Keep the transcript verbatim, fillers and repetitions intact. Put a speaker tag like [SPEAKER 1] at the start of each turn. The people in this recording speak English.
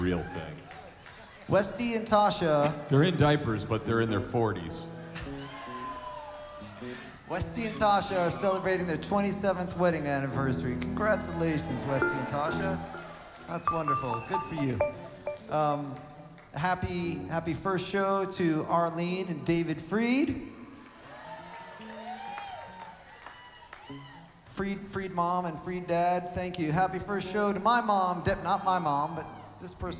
[SPEAKER 1] real thing.
[SPEAKER 2] Westy and Tasha.
[SPEAKER 1] They're in diapers, but they're in their forties.
[SPEAKER 2] Westy and Tasha are celebrating their twenty-seventh wedding anniversary. Congratulations, Westy and Tasha. That's wonderful. Good for you. Um, happy, happy first show to Arlene and David Freed. Freed, Freed mom and Freed dad. Thank you. Happy first show to my mom. De- not my mom, but this person.